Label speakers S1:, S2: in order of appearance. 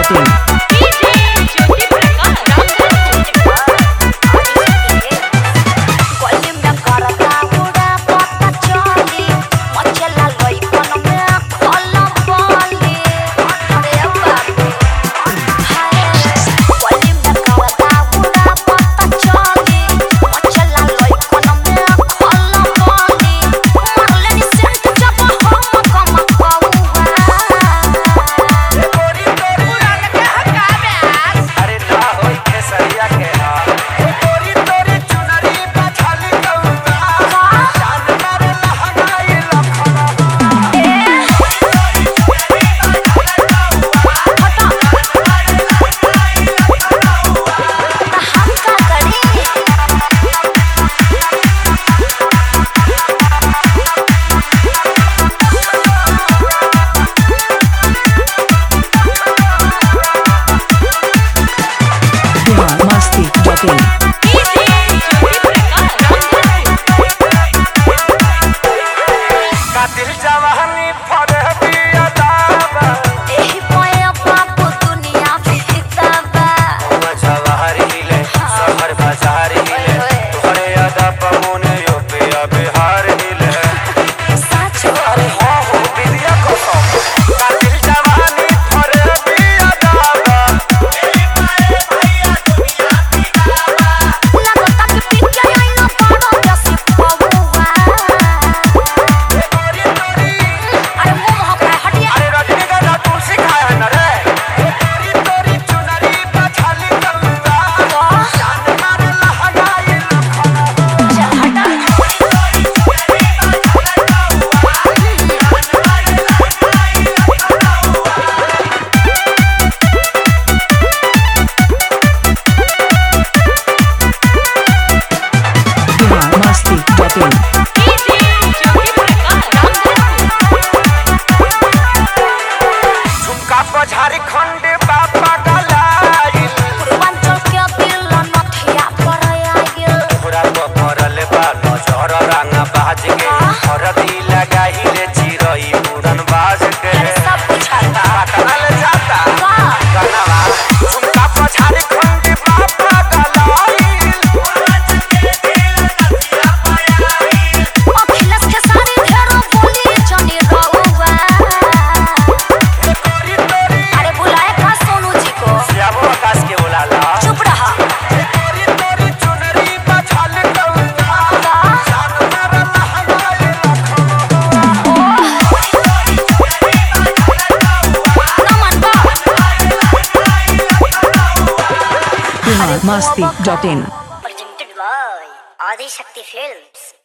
S1: झारखंड बापा गलाइल
S2: पूर्वांचल के दिल नथिया पर आइल
S1: तोरा पकड़ल बा नजर रंगा बाज के हरदी लगाइले चिरई उड़न बाज के
S2: सब बुझाता
S1: काटल जाता
S2: वाह
S1: कनवा झुमका पर झारखंड बापा गलाइल
S2: पूर्वांचल के दिल नथिया पर आइल अखिलेश के सारी ढेरों बोली जनी रहुआ अरे बुलाए का सोनू जी को
S1: श्यामो आकाश के बुलाला
S2: चुप रहा
S1: तोरी चुनरी बछल कौआ जानवर लहंगाई
S3: Masti.in
S2: presented by Adi Shakti Films.